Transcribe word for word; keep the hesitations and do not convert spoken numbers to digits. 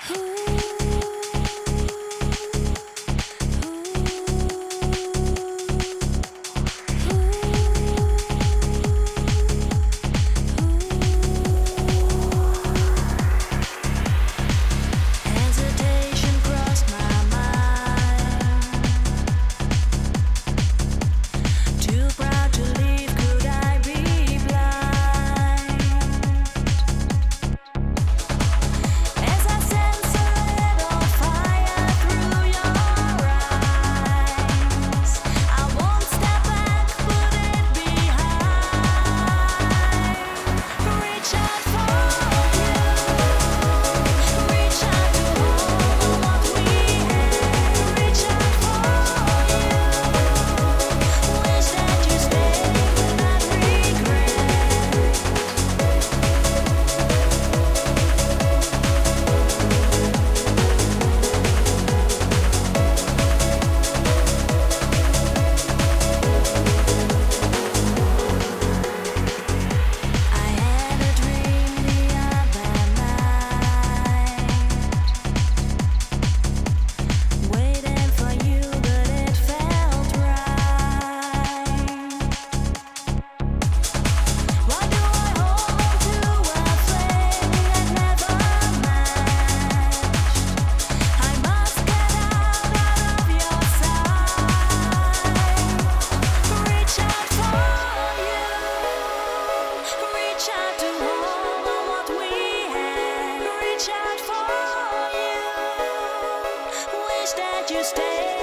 Hesitation crossed my mind. Too proud to leave, could I be blind? As I sense a little fire through your eyes, I won't step back, put it behind. Reach out for you, reach out to hold what we have. Reach out for you, wish that you stay without regret. I had a dream the other night, waiting for you, but it felt right. Why do I hold on to a flame that never matched? I must get out, out of your sight. Reach out for you, reach out to hold on what we have. Reach out for you, wish that you stay